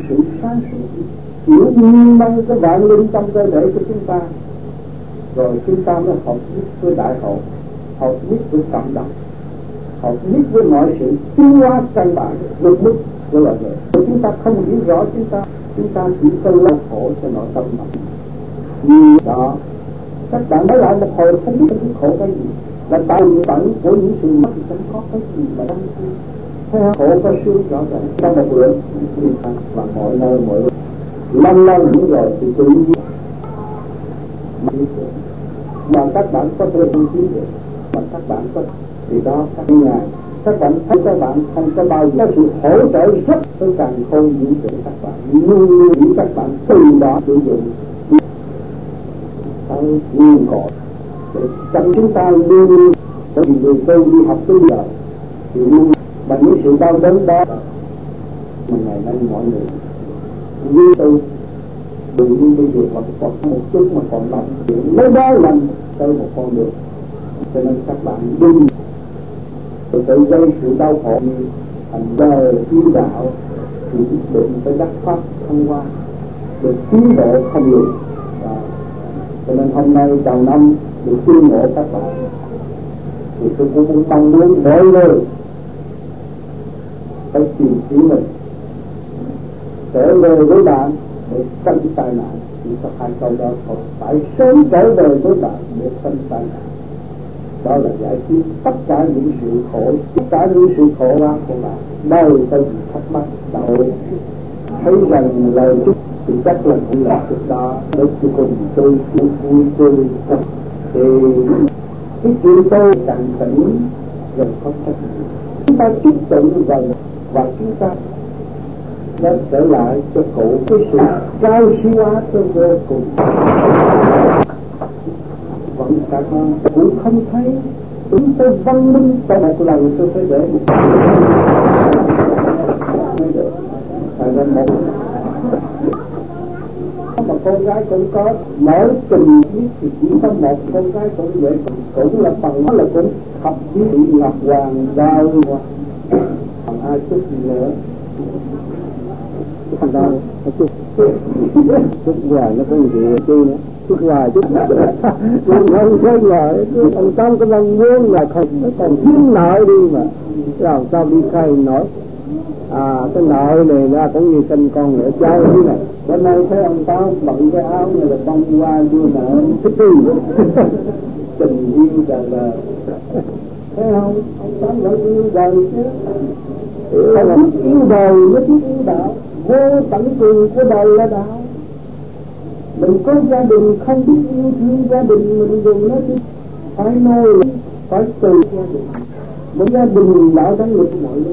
sự sáng suốt, hiểu nguyên năng cái vạn linh trong cơ thể của chúng ta, rồi chúng ta mới học biết với đại hậu, học biết với cảm động, học biết với mọi sự tiến hóa căn bản vượt mức của loài người. Chúng ta không hiểu rõ chúng ta chỉ có đau khổ cho nội tâm mà. Vì đó các bạn nói lại một hồi không biết cái khổ cái gì, là tạo tận của những sự mất thì không có cái gì mà đau thương. Theo khổ có siêu rõ ràng trong một lượng và mọi nơi mọi lúc lâu lâu nữa rồi thì tự nhiên mà các bạn có thể không biết được, mà các bạn có thì đó các nhà các bạn thấy các bạn không có bao giờ sự hỗ trợ rất tới càng khôn vũ trụ. Các bạn luôn luôn nghĩ các bạn từ đó sử dụng cái nguyên cội để trong chúng ta luôn luôn. Bởi vì người tôi đi học tới giờ thì luôn bằng những sự đau đớn đó mà ngày nay mọi người như tôi đừng như bây giờ mà còn một chút mà còn động chuyện lấy đó làm tới một con đường. Cho nên các bạn đừng tự gây sự đau khổ như thành đời yêu đạo thì định phải đắc pháp thông qua được tiến độ không ngừng. Cho nên hôm nay đầu năm được tuyên ngộ các bạn thì tôi cũng mong muốn mọi người phải tìm kiếm mình trở về với bạn để tránh tai nạn. Chỉ có hai câu đó thôi, phải sớm trở về với bạn để tránh tai nạn. Đó là giải quyết tất cả những sự khổ, tất cả những sự khổ quá của bạn. Đâu có gì thắc mắc đâu thấy rằng lời chúc thì chắc là cũng là chút đó để cho cùng tôi vui tươi thì cái chuyện tôi càng tỉnh rồi có trách nhiệm. Chúng ta tiếp tục gần và chúng ta đã trở lại cho cụ cái sự cao siêu hóa cho vô cùng. Vẫn cả cũng không thấy chúng tôi văn minh trong một lần tôi phải để một mới được. Thành ra một mà con gái cũng có mỗi tình biết thì chỉ có một con gái cũng vậy, cũng là bằng nó là cũng học với Ngọc Hoàng Đào còn ai chút gì nữa thằng đâu chút hoài nó có gì chi nữa chút hoài chút không có hoài ông Tâm cái mong muốn là không nó còn thiếu nợ đi mà làm sao đi khai nổi. Cái nợ này ra cũng như sinh con nữa cháu thế này. Bữa nay thấy ông Táo bận cái áo này là bông hoa đưa nợ thích đi tình yêu đời đời. Thấy không? Ông Táo lại yêu đời chứ. Không biết yêu đời mới biết yêu đạo. Vô tận cùng của đời là đạo. Mình có gia đình không biết yêu thương gia đình mình dùng nó chứ. Phải nôi phải từ gia đình. Một gia đình đạo đánh lực mọi lúc.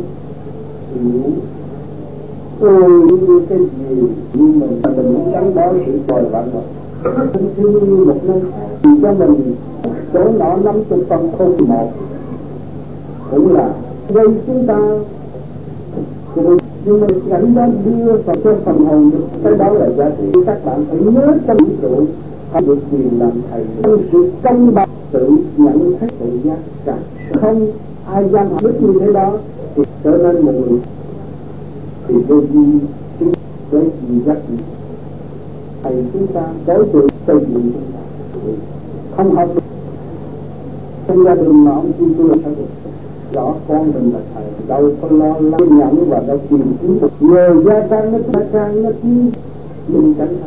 Ôi như cái gì nhưng mình muốn gắn bó sự bồi bạn rồi thương như một nơi thì cho mình chỗ nọ 50% không một cũng là gây chúng ta nhưng mà cảnh đó đưa vào cho phần hồn được cái đó là giá trị. Các bạn phải nhớ trong vũ trụ không được quyền làm thầy trong sự công bằng tự nhận thấy tự giác cả không ai dám biết như thế đó thì trở nên một người thì vô duy chính với gì rất nhiều. Thầy chúng ta đối tượng xây dựng chúng ta không học trong gia đình mà ông tin tôi sẽ được rõ con mình là thầy đâu có lo lắng nhận và đâu tìm kiếm được nhờ gia trang nó kiếm mình chẳng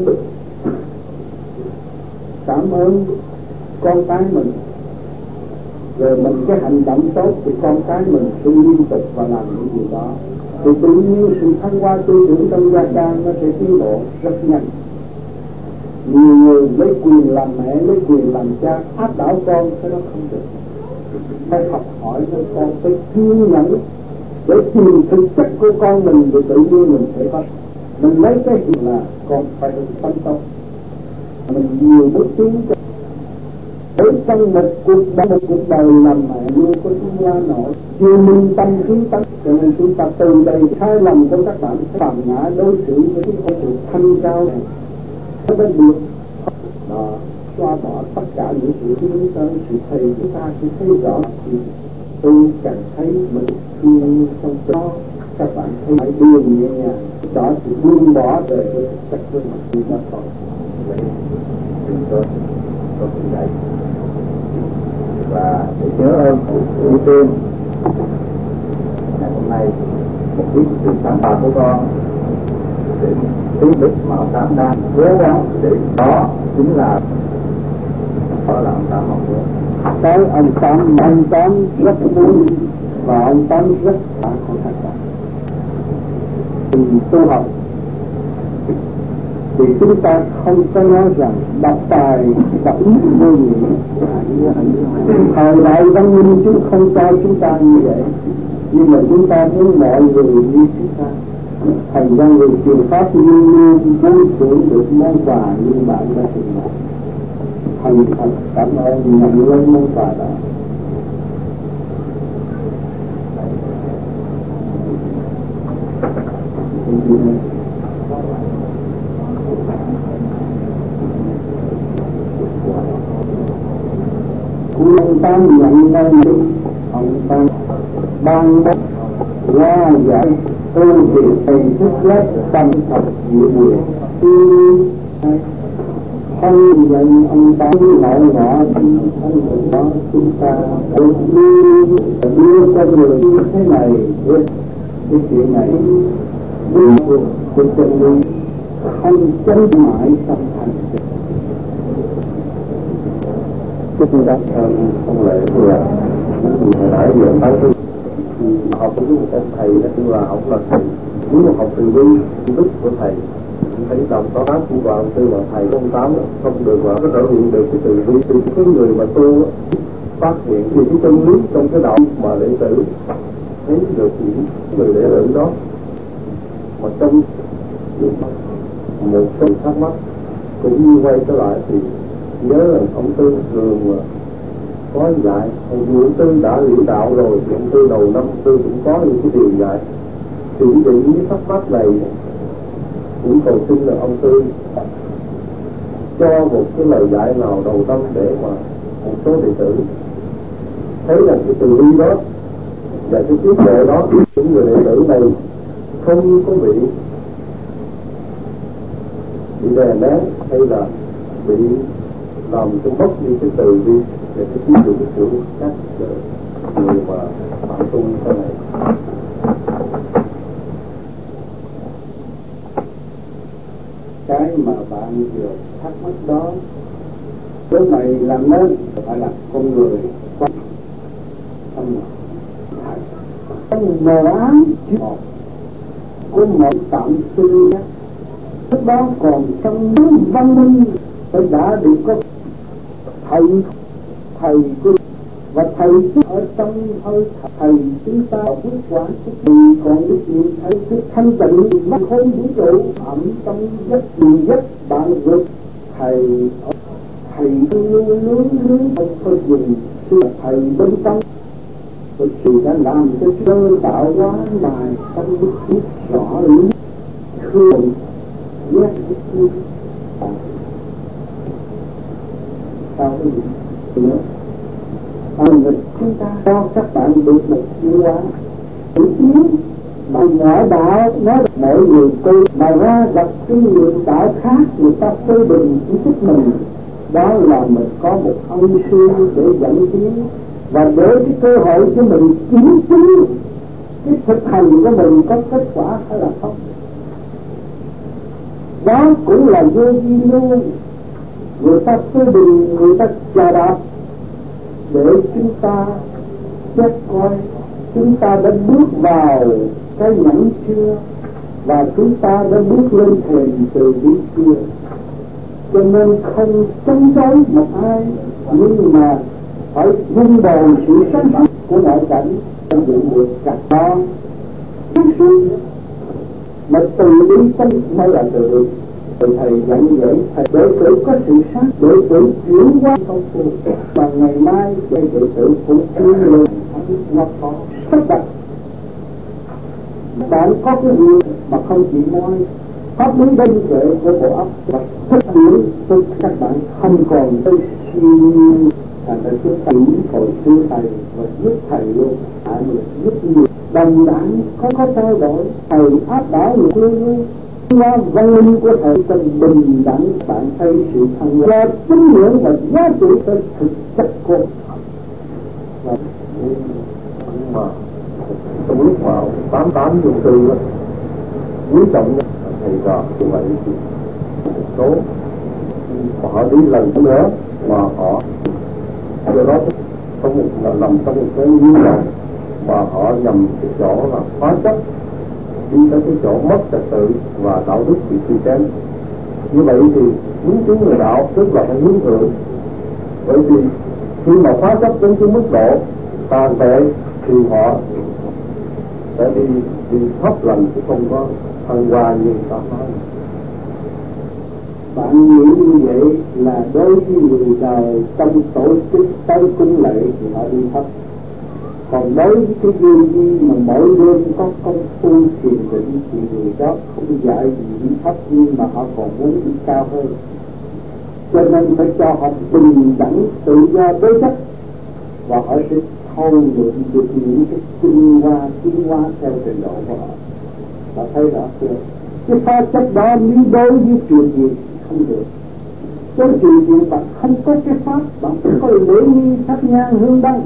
cảm ơn con cái mình rồi mình cái hành động tốt thì con cái mình sẽ liên tục và làm những điều đó thì tự nhiên sự thăng hoa tư tưởng trong gia trang nó sẽ tiến bộ rất nhanh. Nhiều người lấy quyền làm mẹ lấy quyền làm cha áp đảo con cái đó không được. Phải học hỏi với con, phải kiên nhẫn để tìm thực chất của con mình thì tự nhiên mình sẽ có. Mình lấy cái gì là con phải được phân tốt. Mình nhiều bước tiến ở trong một cuộc đời làm mẹ luôn có chúng la nổi chưa minh tâm kiến tánh. Cho nên chúng ta từ đây sai lầm của các bạn phạm ngã đối xử với cái sự thanh cao này nó mới được đó, xóa bỏ tất cả những sự hướng tới sự thầy chúng ta sẽ thấy rõ thì tôi cảm thấy mình thương trong đó. Các bạn thấy phải đưa nhẹ nhàng cho sự buông bỏ về cái cách với mặt đi đó thôi. Tôi cũng vậy. Và để nhớ ơn của tiên ngày hôm nay một ít sự sáng tạo của con để tiếng đức mà ông Tám đang cố gắng để đó chính là đó là ông Tám mong muốn. Tới ông Tám rất muốn và ông Tám rất phải không thành đạt. Thì tu học thì chúng ta không có nói rằng đọc tài đọc ý vô nghĩa. Thời đại văn minh chúng không cho chúng ta như vậy, nhưng mà chúng ta muốn mọi người như chúng ta. Thành ra người truyền pháp luôn luôn vui sướng được món quà như bạn đã trình bày. Thành thật cảm ơn nhận lấy món quà đó. Ông Tám nhận lên ông Tám ban bố qua giải tu viện thầy thức lớp tâm thật diệu quyền không nhận ông Tám nội ngọ không được đó chúng ta đưa cho người như thế này cái chuyện này của chân lý không chân mãi tâm thành. Chúng ta không lệ vừa nãy giờ nói tôi học với một ông thầy là tôi là ông là thầy nếu mà học từ bi đức của thầy phải đồng có pháp của bạn tư là thầy của ông Tám không được và có thể hiện được cái từ bi từ cái người mà tu phát hiện thì cái chân lý trong cái đạo mà đệ tử thấy được những người đệ tử đó mà trong một số thắc mắc cũng như quay trở lại thì nhớ là ông Tư thường mà có dạy ông Tư đã liễu đạo rồi thì ông Tư đầu năm Tư cũng có những cái điều dạy thì quý vị những thắc mắc này cũng cầu xin là ông Tư cho một cái lời dạy nào đầu năm để mà một số đệ tử thấy rằng cái từ bi đó và cái trí tuệ đó những người đệ tử này không có bị đè nén hay là bị làm cho mất đi cái từ bi để cái ví dụ của các người mà phạm tu như thế này. Cái mà bạn vừa thắc mắc đó lúc này làm nên phải là con người quan tâm trong mờ ám một của một tạm sư nhé. Lúc đó còn trong nước văn minh tôi đã được có thầy của và thầy ở trong hơi thầy chúng ta bước qua thì còn được nhìn thấy cái thanh tịnh mắt không vũ trụ ẩm trong giấc bạn vượt thầy luôn không có dùng sự thầy bên trong và sự đã làm cho sơ tạo hóa bài trong đức biết rõ lý thương giác thức sao cái gì nữa chúng ta cho các bạn được một tiến hóa tự nhiên mà ngoại đạo nói mọi người tu mà ra gặp cái người đạo khác người ta phê bình chỉ thích mình đó là mình có một ân sư để dẫn tiến và để cái cơ hội cho mình chứng chứng cái thực hành của mình có kết quả hay là không. Đó cũng là vô vi luôn, người ta phê bình, người ta chà đạp để chúng ta xét coi chúng ta đã bước vào cái nhẫn chưa và chúng ta đã bước lên thềm từ bi chưa. Cho nên không chống đối một ai, nhưng mà phải vun bồi sự sáng suốt của ngoại cảnh trong vụ việc cả đó sáng suốt mà từ bi tâm mới là từ thầy dạy dạy thầy đệ tử có sự sáng đệ tử chuyển hóa công phu mà ngày mai đệ tử cũng chưa lên nó có tất cả bạn có cái gì mà không chỉ nói pháp lý đơn tuệ của bộ óc và thích hiểu tôi các bạn không còn tới siêu thành ra chúng ta hồi xưa thầy và giúp thầy luôn giúp người đồng đảng không có trao đổi, thầy áp đảo người luôn qua văn minh của thầy cần bình đẳng. Bạn thấy sự thăng hoa tín ngưỡng và giá trị tới thực chất của và nhưng mà trong lúc mà 88 vô tư đó, quý trọng nhất thầy trò như vậy thì một số họ đi lần nữa mà họ do đó trong một nằm trong một cái nguyên tắc mà họ nhầm cái chỗ là hóa chất, đi tới cái chỗ mất trật tự và đạo đức bị suy kém. Như vậy thì hướng tiến người đạo tức là phải hướng thượng, bởi vì khi mà hóa chất đến cái mức độ tàn tệ thì họ sẽ đi thấp lần chứ không có thăng hoa như ta nói. Bạn nghĩ như vậy là đối với người đời trong tổ chức tới cung lệ thì họ đi thấp, còn đối với cái vô vi mà mỗi đêm có công phu thiền định thì người đó không dạy gì đi thấp, nhưng mà họ còn muốn đi cao hơn. Cho nên phải cho họ bình đẳng tự do đối chất, và họ sẽ thâu lượm được những cái tiến hóa theo trình độ của họ. Họ thấy rõ chưa? Cái pha chất đó nếu đối với chuyện gì không được. Trong chuyện gì bạn không có cái pháp, bạn phải có lễ nghi thắp nhang hương đăng,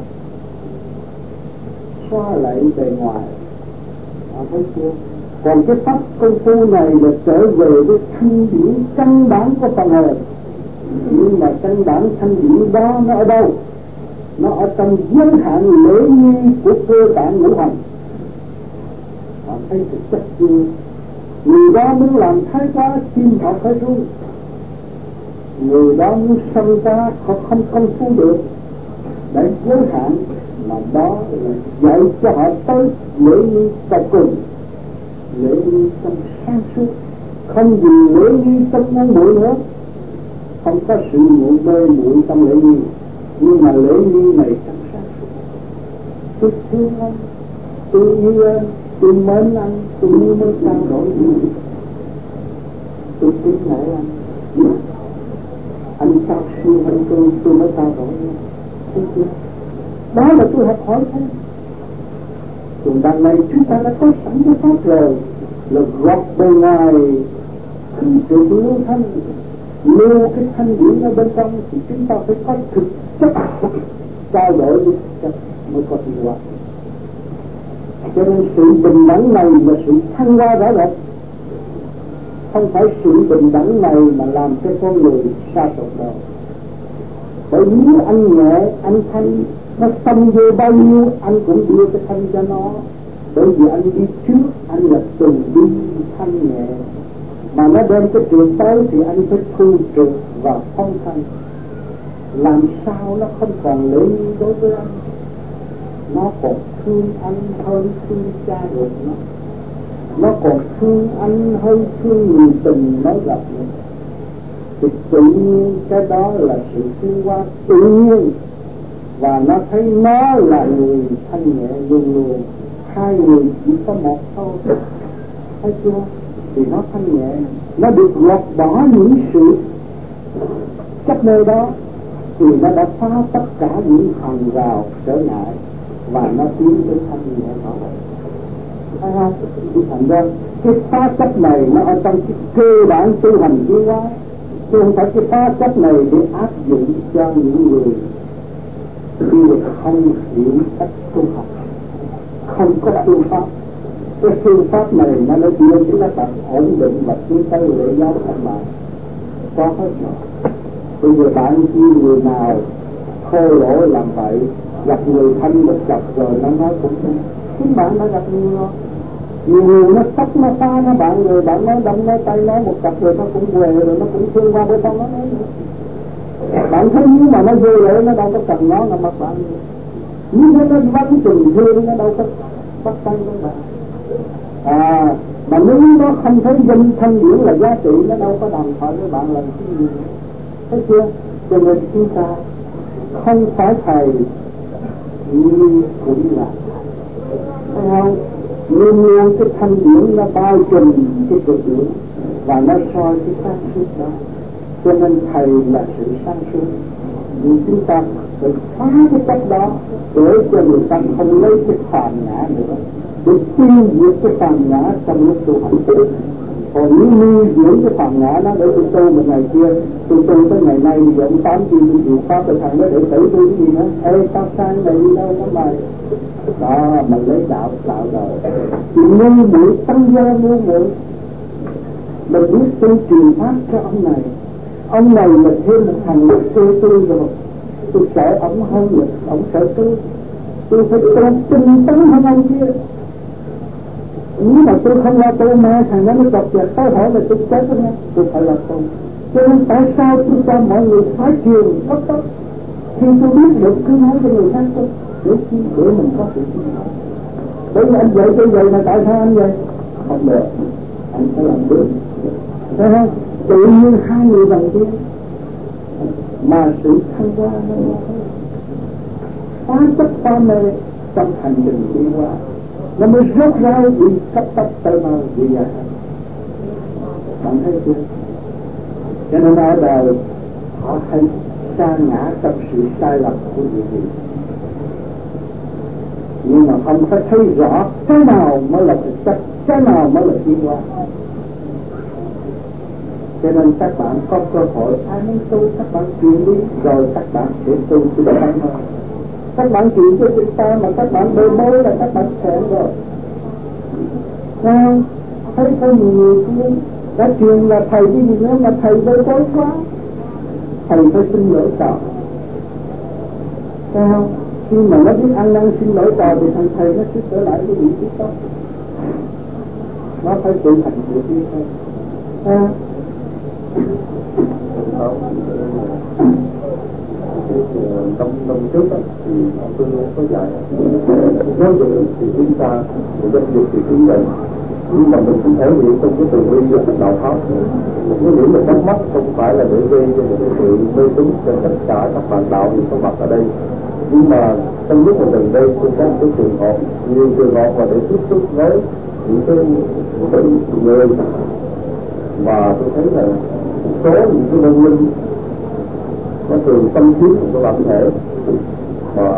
xoa lại bề ngoài. Họ thấy chưa? Còn cái pháp công phu này là trở về với thanh điển căn bản của phần hồn. Nhưng mà căn bản thanh điển đó nó ở đâu? Nó ở trong giới hạn lễ nghi của cơ bản ngũ hành. Họ thấy thực chất chưa? Người đó muốn làm thái quá chim họ phải ru, người đó muốn sanh ra họ không công phu được, để giới hạn mà đó là dạy cho họ tới lễ nghi tận cùng, lễ nghi trong sáng suốt, không dùng lễ nghi trong ngu muội nữa, không có sự ngu mê muội trong lễ nghi, nhưng mà lễ nghi này trong sáng suốt. Tôi thương anh, tôi yêu anh, tôi mến anh, tôi muốn mới trao đổi gì, tôi tin lại anh cao siêu hơn tôi mới trao đổi gì. Đó là tôi học hỏi thế. Còn đằng này chúng ta đã có sẵn cái pháp rồi, là gọt bề ngoài khi sự lưu thanh, lưu cái thanh điển ở bên trong thì chúng ta phải có thực chất trao đổi với thực chất mới có tiến hóa. Cho nên sự bình đẳng này là sự thăng hoa rõ rệt, không phải sự bình đẳng này mà làm cho con người sa sút đâu. Bởi nếu anh nhẹ, anh thanh, nó xông vô bao nhiêu anh cũng đưa cái thanh cho nó. Bởi vì anh đi trước, anh là từng đi thanh nhẹ, mà nó đem cái trượt tới thì anh phải thu trượt và phong thanh. Làm sao nó không còn lễ nghi đối với anh, nó còn thương anh hơn thương cha ruột nó còn thương anh hơn thương người tình nó gặp nữa. Thì tự nhiên cái đó là sự thương hoa tự nhiên, và nó thấy nó là người thanh nhẹ luôn luôn. Hai người chỉ có một thôi, thấy chưa? Thì nó thanh nhẹ, nó được lột bỏ những sự chấp mê đó, thì nó đã phá tất cả những hàng rào trở ngại và nó tiến tới thanh nhẹ đó. Thấy không? Thành ra cái phá chấp này nó ở trong cái cơ bản tu hành tiến hóa, chứ không phải cái phá chấp này để áp dụng cho những người khi không hiểu cách tu học, không có phương pháp. Cái phương pháp này nó đưa cho các bạn ổn định và tiến tới lễ giáo các bạn có hết rồi. Bây giờ bạn chi người nào thô lỗ làm vậy, gặp người thân bất gặp rồi nó nói cũng không. Chính bạn đã gặp nhiều rồi. Nhiều người nó sắp nó xa nó bạn rồi, bạn nói đâm nói tay nói một cặp rồi nó cũng về rồi nó cũng thương qua với con nó nói nữa. Bạn thấy nếu mà nó vô lễ nó đâu có cần nó là mặt bạn. Nếu nó vẫn tình thương nó đâu có bắt tay với bạn. Mà nếu nó không thấy danh thanh điển là giá trị, nó đâu có đàm thoại với bạn làm cái gì. Thấy chưa? Cho nên chúng ta không phải thầy nhưng cũng là thầy, thấy không? Luôn luôn cái thanh điển nó bao trùm cái cực điển và nó soi cái sáng suốt đó. Cho nên thầy là sự sáng suốt, nhưng chúng ta phải phá cái cách đó để cho người ta không lấy cái phàm ngã nữa, để tiêu diệt cái phàm ngã trong lúc tu hành. Còn nếu nuôi dưỡng cái phàm ngã nó để tôi tu một ngày kia, tôi tu tới ngày nay giờ ông 8 chiêu tôi chịu pháp cái thằng đó để tử tôi cái gì nữa. Ê tao sang này đi đâu có mày. Đó mình lấy đạo rồi. Thì nuôi mũi tăng gia nuôi mũi. Mình biết tôi truyền pháp cho ông này. Ông này là thêm một thằng lực kê tôi rồi. Tôi sợ ông hơn lực, ông sợ tôi phải tu tinh tấn hơn ông kia. Nếu mà tôi không lo tu mà thằng đó nó chọc chẹt tôi hỏi là tôi chết đó nha. Tôi phải là tu. Cho nên tại sao tôi cho mọi người phái trường cấp tốc. Khi tôi biết được cứ nói cho người khác tôi. Để mình có sự tin tưởng. Bởi vì anh dạy tôi vậy mà tại sao anh vậy? Không được. Anh phải làm được. Thấy không? Tự nhiên hai người bằng kia. Mà sự thăng hoa nó phá chấp phá mê trong hành trình đi qua. Nó mới rốt ráo đi cấp tốc tới mau đi ra. Bạn thấy chưa? Cho nên ở đời họ hay sa ngã trong sự sai lầm của những gì. Nhưng mà không phải thấy rõ cái nào mới là thực chất, cái nào mới là tiến hóa. Cho nên các bạn có cơ hội ai muốn tu các bạn truyền đi rồi các bạn sẽ tu tinh tấn hơn. Các bạn truyền cho chúng ta mà các bạn bê bối là các bạn thẹn rồi. Sao? Thấy có nhiều người kia đã truyền là thầy cái gì nữa mà thầy bê bối quá. Thầy phải xin lỗi trò. Sao? Khi mà nó biết ăn năn xin lỗi trò thì thằng thầy nó sẽ trở lại cái vị trí tốt. Nó phải tự thành tự đi thôi. Sao? Trong trước đó, thì ông tôi có dạy giáo dục thì chúng ta một doanh nghiệp thì chúng mình, nhưng mà mình cũng thể hiện trong cái từ bi và cái đạo pháp. Một cái điểm là thắc mắc không phải là để gây cho một cái sự mê tín cho tất cả các bạn đạo thì có mặt ở đây, nhưng mà trong lúc mà gần đây tôi có một cái trường hợp, nhiều trường hợp mà để tiếp xúc với những cái người mà tôi thấy là một số những cái đơn linh nó thường tâm trí của cái bản thể mà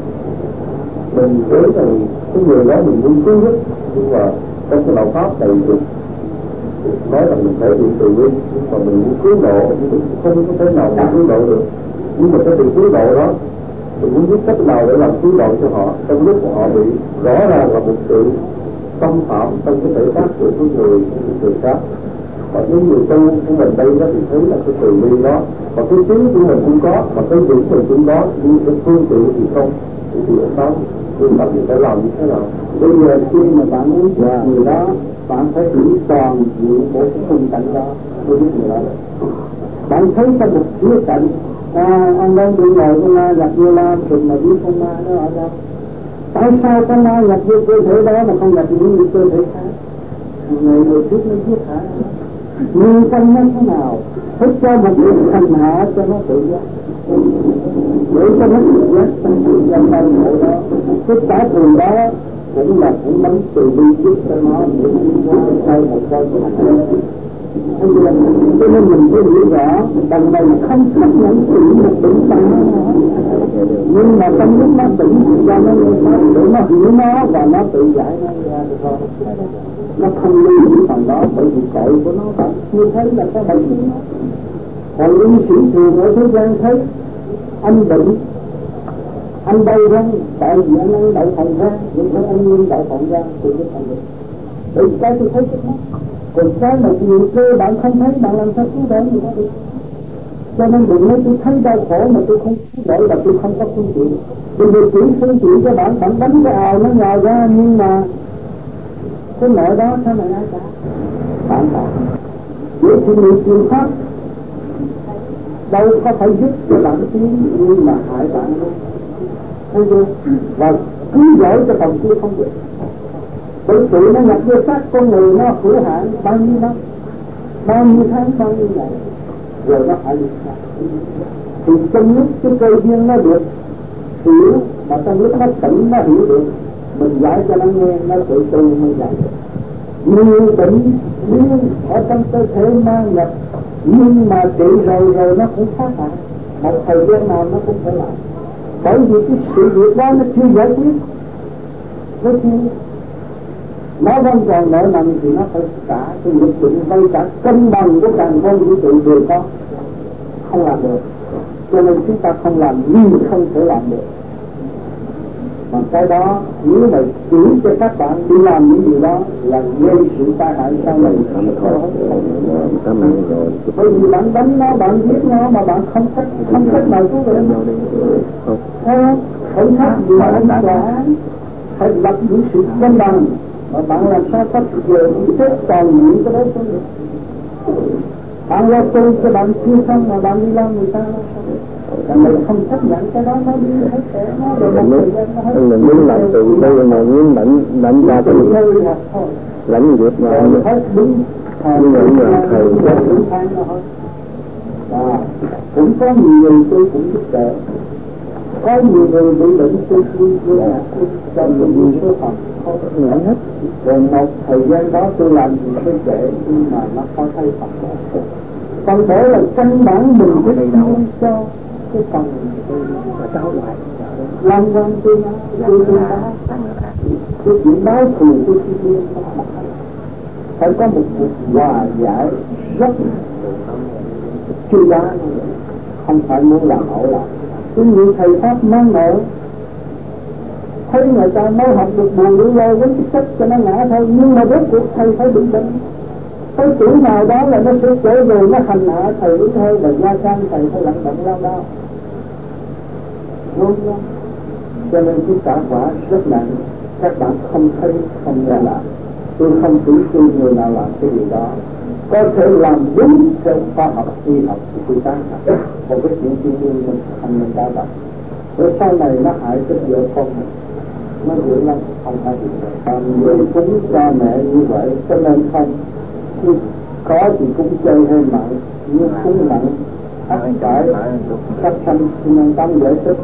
mình thấy rằng cái người đó mình muốn cứu giúp, nhưng mà trong cái đạo pháp này được nói là mình thể hiện từ bi, nhưng mà mình muốn cứu độ nhưng mình không có thể nào mà cứu độ được. Nhưng mà cái việc cứu độ đó mình muốn biết cách nào để làm cứu độ cho họ trong lúc mà họ bị rõ ràng là một sự xâm phạm trong cái thể xác của người khác. Và những người tu của mình đây đó thì thấy là cái từ bi đó, và cái trí của mình cũng có, và cái điểm mình cũng có, nhưng cái phương tiện thì không. Thì ở đó nhưng mà mình phải làm như thế nào? Bây giờ khi mà bạn muốn giúp người đó, bạn phải hiểu toàn diện của cái khung cảnh đó của giúp người đó. Bạn thấy trong một khía cạnh anh đang bị ngồi con ma nhập vô la rồi mà biết con ma nó ở đâu? Tại sao con ma nhập vô cơ thể đó mà không nhập những cơ thể khác? Người trước nó giết hả? Nhưng trong nó thế nào? Thích cho một việc hành hạ cho nó tự giác, để cho nó tự giác trong sự dân tâm hộ đó. Cái trả thù đó cũng là cũng bắn từ bi giúp cho nó để đi qua sau một con của hành hạ. Cho nên mình phải hiểu rõ bằng này không chấp nhận sự một tỉnh táo nữa, nhưng mà trong lúc nó tỉnh ra nó để nó hiểu nó và nó tự giải nó ra được thôi. Nó không lưu những phần đó bởi vì tội của nó bạn chưa thấy là có bệnh nó. Còn linh sĩ thường ở thế gian thấy anh bệnh, anh đau răng tại vì anh ăn đậu phộng rang, nhưng không ăn nguyên đậu phộng rang thì nó không được. Bởi vì cái tôi thấy trước mắt, còn cái mà nhiều cơ bạn không thấy, bạn làm sao cứu đỡ người ta được. Cho nên đừng nói tôi thấy đau khổ mà tôi không cứu đỡ là tôi không có phương tiện. Bây giờ chỉ phương tiện cho bạn đánh cái ào nó nhào ra, nhưng mà cái nợ đó sao này ai trả? Bạn trả. Nếu thì người truyền pháp đâu có phải giúp cho bạn tiến, nhưng mà hại bạn luôn. Thấy chưa? Và cứu rỗi cho phần kia không được. Bởi sự nó nhập vô xác con người nó hữu hạn bao nhiêu năm, bao nhiêu tháng, bao nhiêu ngày, rồi nó phải được sao? Thì trong lúc cái cơ duyên nó được hiểu, mà trong lúc nó tỉnh nó hiểu được, mình giải cho nó nghe, nó tự tu mới giải được. Nhiều bệnh liên ở trong cơ thể mang nhập, nhưng mà trị rồi nó cũng phát hại, một thời gian nào nó cũng phải lại. Bởi vì cái sự việc đó nó chưa giải quyết, nó chưa. nó vẫn còn nợ nần thì nó phải trả cái lực định vay cả cân bằng của càng không vũ trụ đều có, không làm được. Cho nên chúng ta không làm nhưng không thể làm được. Mà cái đó nếu mà chỉ cho các bạn đi làm những điều đó là gây sự tai hại sau này không có. Bởi vì bạn đánh nó, bạn giết nó mà bạn không cách nào cứu được. Không khác gì mà anh tòa phải lập những sự cân bằng, mà bạn làm sao có giờ thì xếp toàn những cái đó không được. Bạn lo tu cho bạn chưa xong mà bạn đi lo người ta là mình không chấp nhận cái đó, nó đi hết sẽ nó rồi một thời gian nó hết. Mình muốn làm từ đây mà muốn lãnh ra từ lãnh việc mà anh hết đúng là thầy cũng có nhiều người tôi cũng giúp đỡ, có nhiều người bị bệnh tôi trong những số phận không ngã hết. Rồi một thời gian đó tôi làm gì tôi kể nhưng mà nó có thay Phật. Còn để là căn bản mình quyết không cho cái phần mà trao lại làm quan tôi nói cái chuyện báo thù của thiên nhiên phải có một cuộc hòa giải rất chu đáo, không phải muốn làm ẩu lại. Cái người thầy pháp mang nợ thấy người ta mới học được buồn đủ lâu với cái cách cho nó ngã thôi, nhưng mà rốt cuộc thầy phải bị bệnh. Cái tuổi nào đó là nó sẽ trở về nó hành hạ thầy đúng thôi, và gia sang thầy phải lặng động lao đao. Đúng không? Cho nên cái quả quả rất nặng. Các bạn không thấy, không nghe làm. Tôi không chủ trương người nào làm cái điều đó. Có thể làm đúng theo khoa học y học thì tôi tán thành. Còn cái chuyện thiên nhiên mình không nên đa động. Rồi sau này nó hại cái vợ con mình. Nó dữ lắm, không phải gì nữa. Người cúng cha mẹ như vậy cho nên không. Có thì cúng chơi hay mặn, nhưng cúng mặn ắt phải các sanh nên tâm giải thích.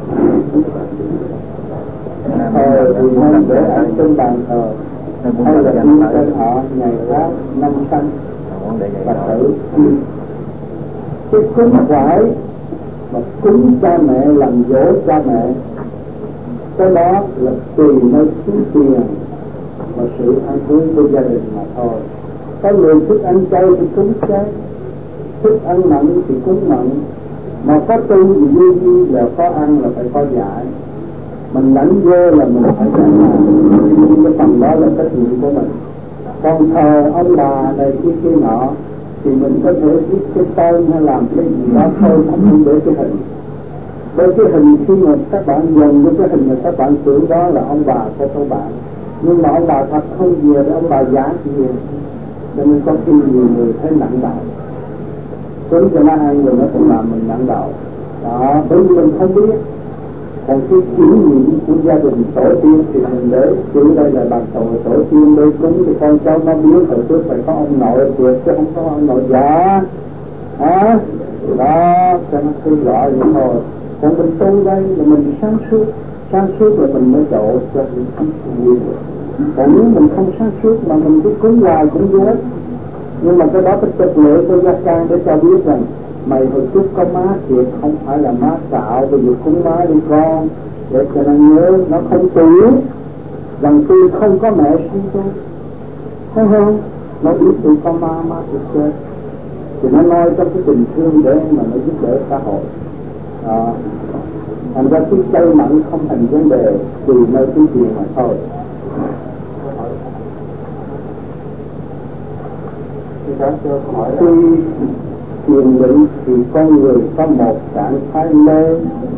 Thì nên để ăn trên bàn thờ hay là đi trên họ ngày tháng năm sanh và tử. Cái cúng quải mà cúng cha mẹ làm dỗ cha mẹ, cái đó là tùy nơi kiếm tiền và sự ăn uống của gia đình mà thôi. Có người thích ăn chay thì cúng chay, thích ăn mặn thì cúng mặn, mà có tu thì như là có ăn là phải có giải. Mình lãnh vô là mình phải giải làm, cái phần đó là trách nhiệm của mình. Còn thờ ông bà này kia nọ thì mình có thể viết cái tên hay làm cái gì đó thôi, không để cái hình. Bởi cái hình khi mà các bạn dùng với cái hình mà các bạn tưởng đó là ông bà của các bạn, nhưng mà ông bà thật không về để ông bà giả gì. Cho nên có khi nhiều người thấy nặng đầu, tính cho nó hai người nó cũng làm mình nặng đầu đó, bởi vì mình không biết. Còn cái kỷ niệm của gia đình tổ tiên thì mình để chữ đây là bàn thờ tổ tiên đây cúng thì con cháu nó biết hồi trước phải có ông nội tuyệt chứ không có ông nội già đó, cho nó cứ rõ vậy thôi. Còn mình tu đây là mình sáng suốt là mình mới độ cho những cái gì. Còn nếu mình không sáng suốt mà mình cứ cúng hoài cũng vô ích. Nhưng mà cái đó cái trực lệ của gia can để cho biết rằng mày hồi trước có má thiệt, không phải là má tạo, bây giờ cúng má đi con, để cho nó nhớ nó không tuổi rằng tôi không có mẹ sinh tôi, thấy không? Nó biết tôi có má thiệt chết, thì nó nói trong cái tình thương để mà nó giúp đỡ xã hội. Thành ra cái chay mặn không thành vấn đề, tùy nơi cái chuyện mà thôi. Khi thiền định thì con người có một trạng thái mê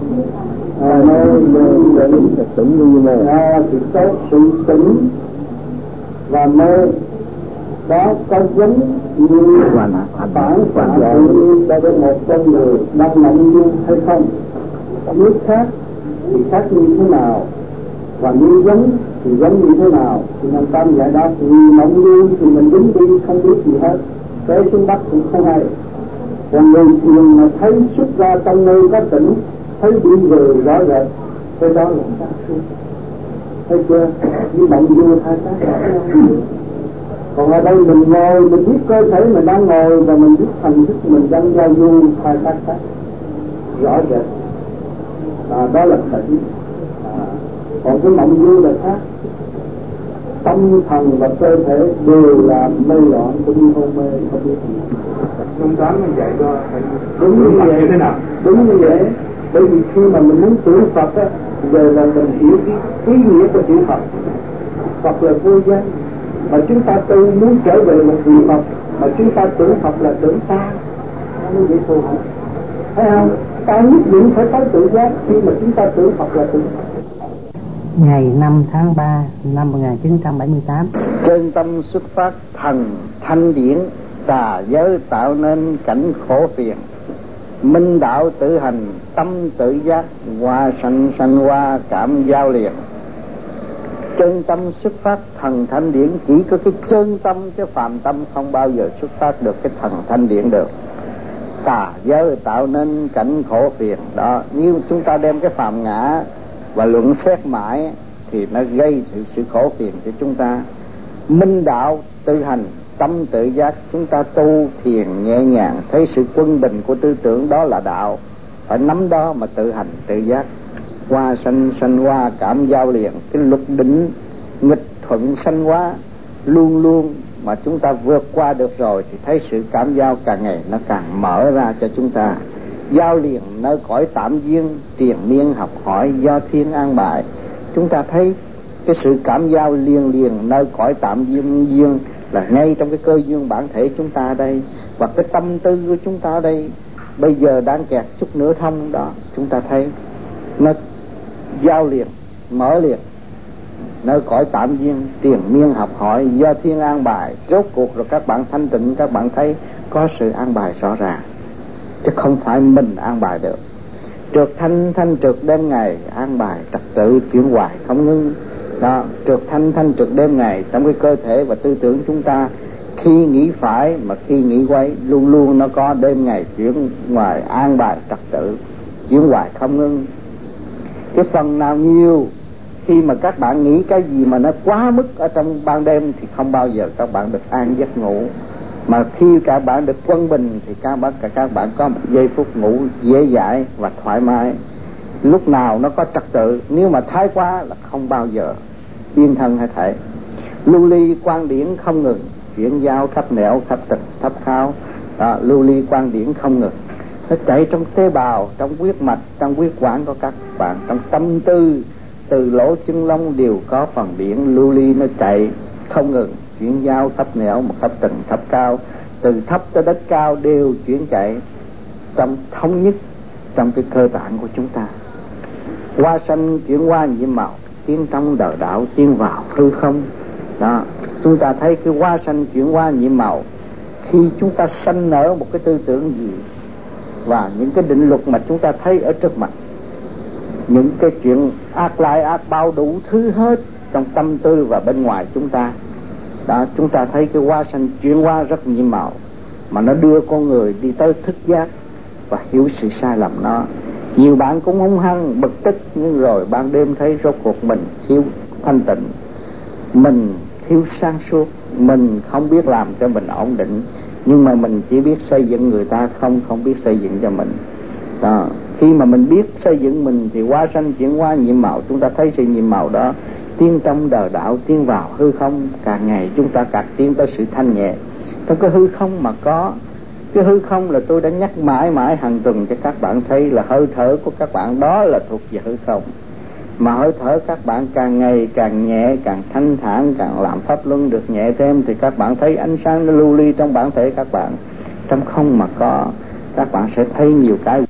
định tỉnh như này thì có sự tỉnh và mê đó có giống như phản xạ tự nhiên đối với một con người đang mộng du hay không. Nếu khác thì khác như thế nào, và nếu giống thì giống như thế nào, thì làm tâm giải đáp. Vì mộng du thì mình đứng đi không biết gì hết, té xuống đất cũng không hay. Còn người thiền mà thấy xuất ra trong nơi có tỉnh, thấy đi về rõ rệt, cái đó là sáng suốt. Thấy chưa? Như mộng du hai cái khác nhau. Còn ở đây mình ngồi, mình biết cơ thể mình đang ngồi và mình biết thành thức mình đang giao du, hai cái khác rõ rệt. Đó là tỉnh. Còn cái mộng du là khác. tâm thần và cơ thể đều là mê loạn, cũng như hôn mê không biết gì. Trung đoán như vậy cho đúng như vậy. Như thế nào? Đúng như vậy. Bởi vì khi mà mình muốn tưởng Phật á, giờ là mình hiểu cái ý nghĩa của chữ Phật. Phật là vô danh, mà chúng ta tu muốn trở về một vị Phật, mà chúng ta tưởng Phật là tưởng ta, nó vậy thôi. Thấy không? Ta nhất định phải tới tự giác khi mà chúng ta tưởng Phật là tưởng Phật. Ngày 5 tháng 3 năm 1978, trên tâm xuất phát thần thanh điển, tà giới tạo nên cảnh khổ phiền, minh đạo tự hành tâm tự giác, hoa sanh sanh hoa cảm giao liền. Chân tâm xuất phát thần thanh điển, chỉ có cái chân tâm chứ phàm tâm không bao giờ xuất phát được cái thần thanh điển được. Tà giới tạo nên cảnh khổ phiền đó, nếu chúng ta đem cái phàm ngã và luận xét mãi thì nó gây sự khổ phiền cho chúng ta. Minh đạo tự hành tâm tự giác, chúng ta tu thiền nhẹ nhàng, thấy sự quân bình của tư tưởng, đó là đạo. Phải nắm đó mà tự hành tự giác. Hoa sanh sanh hoa cảm giao liền, cái luật định nghịch thuận sanh hóa luôn luôn mà chúng ta vượt qua được rồi thì thấy sự cảm giao càng ngày nó càng mở ra cho chúng ta. Giao liền nơi cõi tạm duyên, triền miên học hỏi do thiên an bài. Chúng ta thấy cái sự cảm giao liền nơi cõi tạm duyên là ngay trong cái cơ duyên bản thể chúng ta đây, và cái tâm tư của chúng ta đây bây giờ đang kẹt chút nữa thông đó, chúng ta thấy nó giao liền, mở liền nơi cõi tạm duyên, triền miên học hỏi do thiên an bài. Rốt cuộc rồi các bạn thanh tịnh, các bạn thấy có sự an bài rõ ràng, chứ không phải mình an bài được. Trượt thanh trượt đêm ngày, an bài trật tự chuyển hoài không ngưng đó. Trượt thanh trượt đêm ngày trong cái cơ thể và tư tưởng chúng ta, khi nghĩ phải mà khi nghĩ quay, luôn luôn nó có đêm ngày chuyển hoài, an bài trật tự chuyển hoài không ngưng. Cái phần nào nhiều khi mà các bạn nghĩ cái gì mà nó quá mức ở trong ban đêm thì không bao giờ các bạn được an giấc ngủ. Mà khi các bạn được quân bình thì các bạn có một giây phút ngủ dễ dãi và thoải mái. Lúc nào nó có trật tự, nếu mà thái quá là không bao giờ yên thân hay thể. Lưu ly quan điển không ngừng, chuyển giao khắp nẻo khắp tịch khắp khao. Lưu ly quan điển không ngừng, nó chạy trong tế bào, trong huyết mạch, trong huyết quản của các bạn, trong tâm tư, từ lỗ chân lông đều có phần điển lưu ly nó chạy không ngừng, chuyển giao khắp nẻo một khắp tầng khắp cao, từ thấp tới đất cao đều chuyển chạy trong thống nhất trong cái cơ tạng của chúng ta. Hoa sanh chuyển hoa nhiệm màu, tiến trong đời đạo tiến vào hư không đó. Chúng ta thấy cái hoa sanh chuyển hoa nhiệm màu, khi chúng ta sanh nở một cái tư tưởng gì và những cái định luật mà chúng ta thấy ở trước mặt, những cái chuyện ác lại ác bao đủ thứ hết trong tâm tư và bên ngoài chúng ta đó. Chúng ta thấy cái hoa sanh chuyển hoa rất nhiệm màu, mà nó đưa con người đi tới thức giác và hiểu sự sai lầm nó. Nhiều bạn cũng hung hăng bực tức, nhưng rồi ban đêm thấy rốt cuộc mình thiếu thanh tịnh, mình thiếu sáng suốt, mình không biết làm cho mình ổn định, nhưng mà mình chỉ biết xây dựng người ta, không biết xây dựng cho mình đó. Khi mà mình biết xây dựng mình thì hoa sanh chuyển hoa nhiệm màu, chúng ta thấy sự nhiệm màu đó tiến trong đời đạo, tiến vào hư không. Càng ngày chúng ta càng tiến tới sự thanh nhẹ trong cái hư không mà có. Cái hư không là tôi đã nhắc mãi hàng tuần cho các bạn thấy là hơi thở của các bạn đó là thuộc về hư không. Mà hơi thở các bạn càng ngày càng nhẹ, càng thanh thản, càng làm pháp luân được nhẹ thêm thì các bạn thấy ánh sáng nó lưu ly trong bản thể các bạn. Trong không mà có, các bạn sẽ thấy nhiều cái